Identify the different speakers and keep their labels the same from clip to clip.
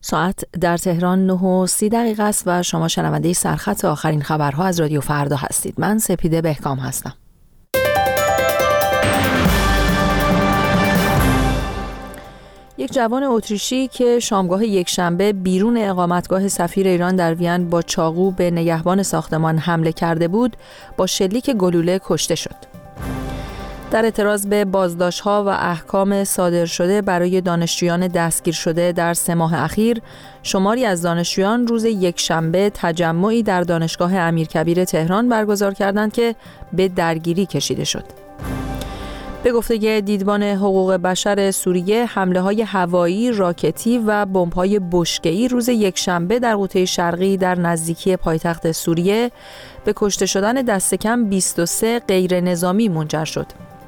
Speaker 1: ساعت در تهران 9:30 است و شما شنونده سرخط آخرین خبرها از رادیو فردا هستید. من سپیده بهکام هستم. یک جوان اتریشی که شامگاه یکشنبه بیرون اقامتگاه سفیر ایران در وین با چاقو به نگهبان ساختمان حمله کرده بود، با شلیک گلوله کشته شد. در اعتراض به بازداشت‌ها و احکام صادر شده برای دانشجویان دستگیر شده در 3 ماه اخیر، شماری از دانشجویان روز یکشنبه تجمعی در دانشگاه امیرکبیر تهران برگزار کردند که به درگیری کشیده شد. به گفته دیدبان حقوق بشر سوریه، حمله‌های هوایی، راکتی و بمب‌های بشکه‌ای روز یکشنبه در قوطه شرقی در نزدیکی پایتخت سوریه به کشته شدن دست کم 23 غیر نظامی منجر شد.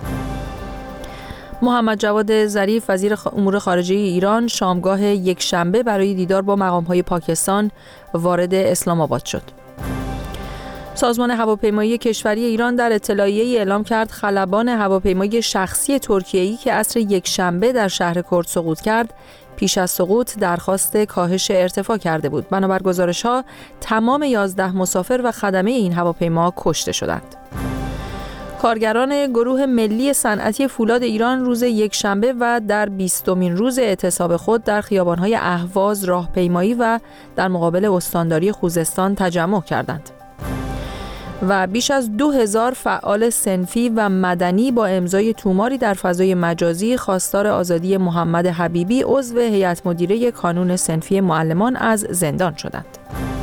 Speaker 1: محمد جواد ظریف وزیر امور خارجه ایران شامگاه یکشنبه برای دیدار با مقام‌های پاکستان وارد اسلام آباد شد. سازمان هواپیمایی کشوری ایران در اطلاعیه‌ای اعلام کرد خلبان هواپیمای شخصی ترکیه‌ای که عصر یکشنبه در شهر کرد سقوط کرد، پیش از سقوط درخواست کاهش ارتفاع کرده بود. بنابر گزارش‌ها تمام 11 مسافر و خدمه این هواپیما کشته شدند. کارگران گروه ملی صنعتی فولاد ایران روز یکشنبه و در 20مین روز اعتصاب خود در خیابان‌های اهواز راهپیمایی و در مقابل استانداری خوزستان تجمع کردند. و بیش از 2000 فعال صنفی و مدنی با امضای توماری در فضای مجازی خواستار آزادی محمد حبیبی عضو هیئت مدیره کانون صنفی معلمان از زندان شدند.